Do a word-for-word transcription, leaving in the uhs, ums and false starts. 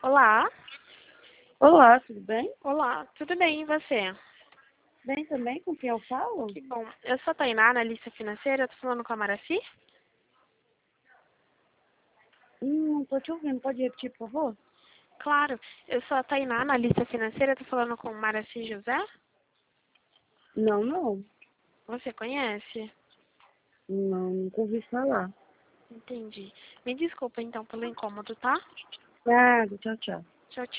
Olá. Olá, tudo bem? Olá, tudo bem e você? Bem também, com quem eu falo? Que bom. Eu sou a Tainá, analista financeira, tô falando com a Maraci? Hum, não tô te ouvindo, pode repetir, por favor? Claro, eu sou a Tainá, analista financeira, tô falando com Maraci José? Não, não. Você conhece? Não, nunca ouvi falar. Entendi. Me desculpa então pelo incômodo, tá? Nada, tchau, tchau. Tchau, tchau.